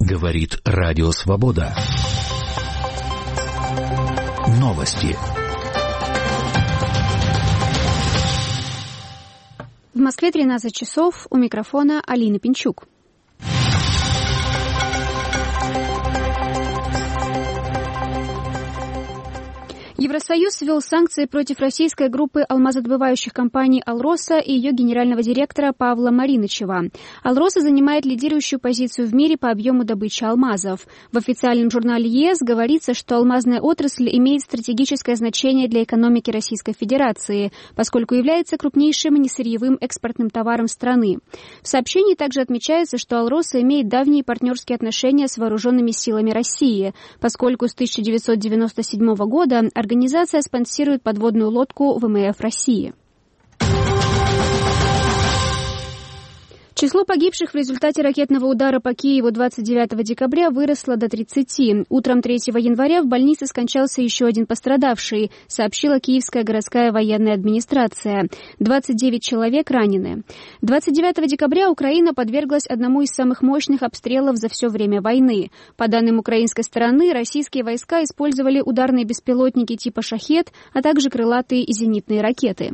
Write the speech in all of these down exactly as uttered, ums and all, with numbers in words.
Говорит Радио Свобода. Новости. В Москве тринадцать часов. У микрофона Алина Пинчук. Евросоюз ввел санкции против российской группы алмазодобывающих компаний «Алроса» и ее генерального директора Павла Маринычева. «Алроса» занимает лидирующую позицию в мире по объему добычи алмазов. В официальном журнале ЕС говорится, что алмазная отрасль имеет стратегическое значение для экономики Российской Федерации, поскольку является крупнейшим несырьевым экспортным товаром страны. В сообщении также отмечается, что «Алроса» имеет давние партнерские отношения с вооруженными силами России, поскольку с тысяча девятьсот девяносто седьмого года организация спонсирует подводную лодку ВМФ России. Число погибших в результате ракетного удара по Киеву двадцать девятого декабря выросло до тридцати. Утром третьего января в больнице скончался еще один пострадавший, сообщила Киевская городская военная администрация. двадцать девять человек ранены. двадцать девятого декабря Украина подверглась одному из самых мощных обстрелов за все время войны. По данным украинской стороны, российские войска использовали ударные беспилотники типа «Шахед», а также крылатые и зенитные ракеты.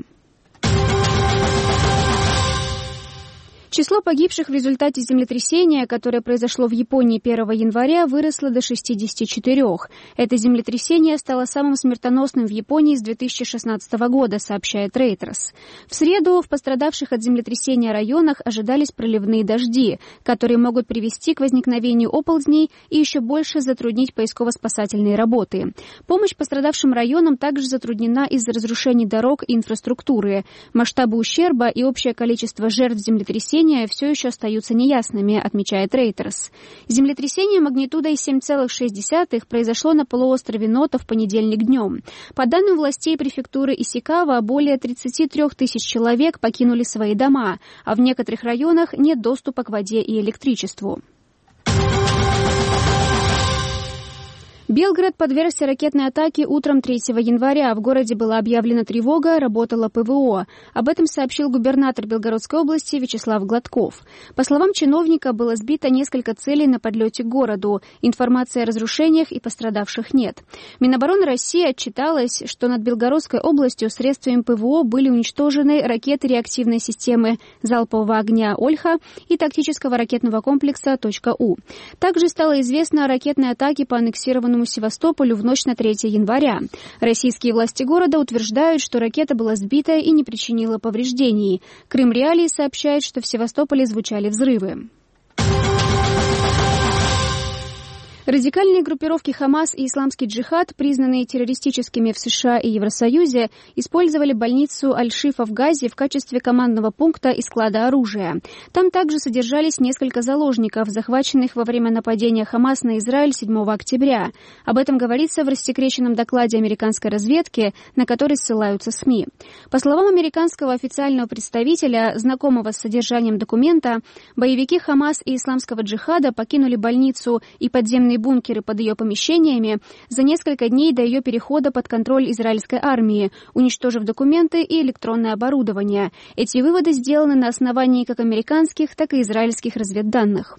Число погибших в результате землетрясения, которое произошло в Японии первого января, выросло до шестидесяти четырёх. Это землетрясение стало самым смертоносным в Японии с две тысячи шестнадцатого года, сообщает Reuters. В среду в пострадавших от землетрясения районах ожидались проливные дожди, которые могут привести к возникновению оползней и еще больше затруднить поисково-спасательные работы. Помощь пострадавшим районам также затруднена из-за разрушений дорог и инфраструктуры. Масштабы ущерба и общее количество жертв землетрясения все еще остаются неясными, отмечает Reuters. Землетрясение магнитудой семь целых шесть десятых произошло на полуострове Ното в понедельник днем. По данным властей префектуры Исикава, более тридцати трёх тысяч человек покинули свои дома, а в некоторых районах нет доступа к воде и электричеству. Белгород подвергся ракетной атаке утром третьего января. В городе была объявлена тревога, работало ПВО. Об этом сообщил губернатор Белгородской области Вячеслав Гладков. По словам чиновника, было сбито несколько целей на подлете к городу. Информации о разрушениях и пострадавших нет. Минобороны России отчиталась, что над Белгородской областью средствами ПВО были уничтожены ракеты реактивной системы залпового огня «Ольха» и тактического ракетного комплекса «Точка-У». Также стало известно о ракетной атаке по аннексированному Севастополю в ночь на третье января. Российские власти города утверждают, что ракета была сбита и не причинила повреждений. Крым Реалии сообщает, что в Севастополе звучали взрывы. Радикальные группировки «Хамас» и «Исламский джихад», признанные террористическими в США и Евросоюзе, использовали больницу Аль-Шифа в Газе в качестве командного пункта и склада оружия. Там также содержались несколько заложников, захваченных во время нападения «Хамас» на Израиль седьмого октября. Об этом говорится в рассекреченном докладе американской разведки, на который ссылаются СМИ. По словам американского официального представителя, знакомого с содержанием документа, боевики «Хамас» и «Исламского джихада» покинули больницу и подземные бункеры под ее помещениями за несколько дней до ее перехода под контроль израильской армии, уничтожив документы и электронное оборудование. Эти выводы сделаны на основании как американских, так и израильских разведданных.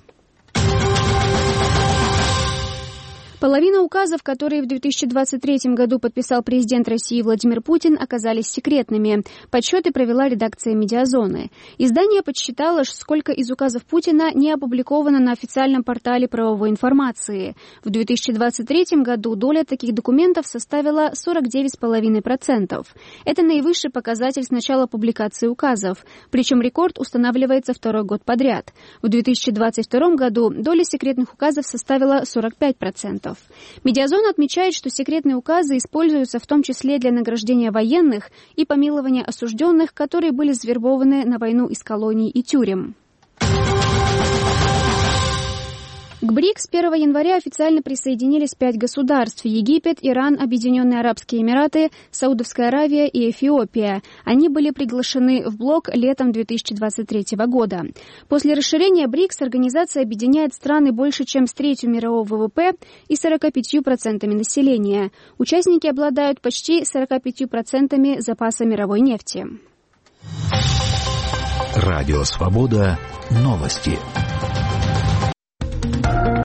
Половина указов, которые в две тысячи двадцать третьем году подписал президент России Владимир Путин, оказались секретными. Подсчеты провела редакция «Медиазоны». Издание подсчитало, сколько из указов Путина не опубликовано на официальном портале правовой информации. В две тысячи двадцать третьем году доля таких документов составила сорок девять целых пять десятых процента. Это наивысший показатель с начала публикации указов. Причем рекорд устанавливается второй год подряд. В две тысячи двадцать втором году доля секретных указов составила сорок пять процентов. Медиазон отмечает, что секретные указы используются в том числе для награждения военных и помилования осужденных, которые были завербованы на войну из колоний и тюрем. К БРИКС с первого января официально присоединились пять государств – Египет, Иран, Объединенные Арабские Эмираты, Саудовская Аравия и Эфиопия. Они были приглашены в блок летом две тысячи двадцать третьего года. После расширения БРИКС организация объединяет страны больше, чем с третью мирового ВВП и сорока пятью процентами населения. Участники обладают почти сорока пятью процентами запаса мировой нефти. Радио «Свобода». Новости.